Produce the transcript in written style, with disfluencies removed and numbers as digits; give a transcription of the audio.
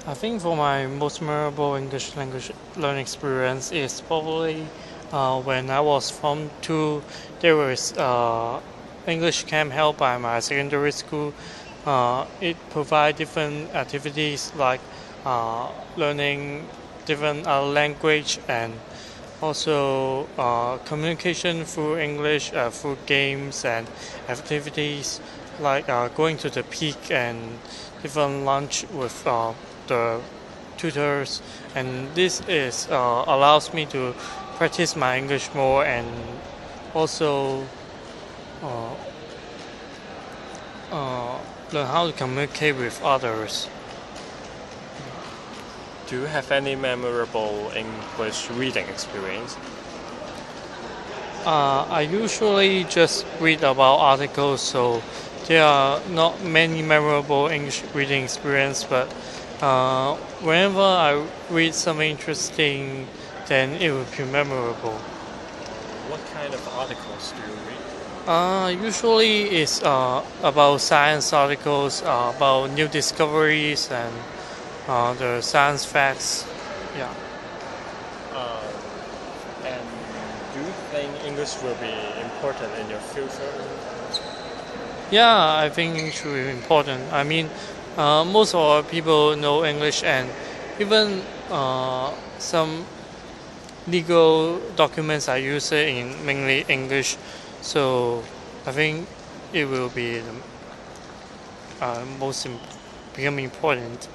I think for my most memorable English language learning experience is probably when I was from two. There was English camp held by my secondary school. It provides different activities like learning different language and also communication through English through games and activities like going to the peak and different lunch with the tutors, and this is allows me to practice my English more and also uh, learn how to communicate with others. Do you have any memorable English reading experience? I usually just read about articles, so there are not many memorable English reading experience. But whenever I read something interesting, then it will be memorable. What kind of articles do you read? Usually it's about science articles, about new discoveries and the science facts. Yeah. And do you think English will be important in your future? Yeah, I think it should be important. I mean, most of our people know English, and even some legal documents are used in mainly English. So I think it will be the most become important.